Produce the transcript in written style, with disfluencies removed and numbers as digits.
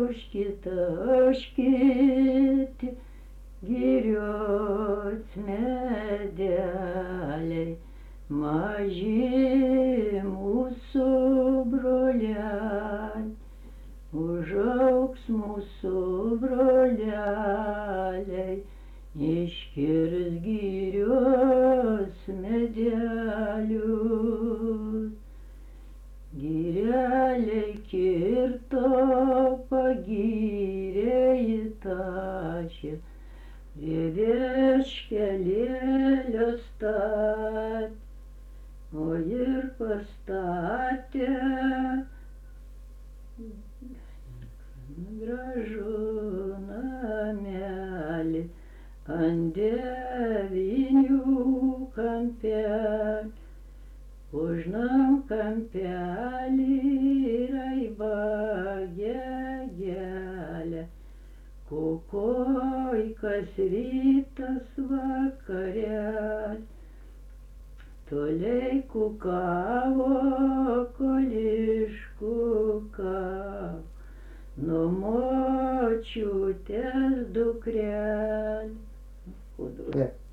taškit girios medeliai, maži mūsų broliai, užaugs mūsų broleliai, iškirs girios medelius. Gireliai kirto, pagyrė įtašė, prie vieškelėlio stat, o ir pastatė gražų namelį ant 9 kampelių. Už nam kampelį raibagė gelė, kukoj kas rytas vakarės, toliai kukavo, kol iškukavo, nuo močiutės dukrelė.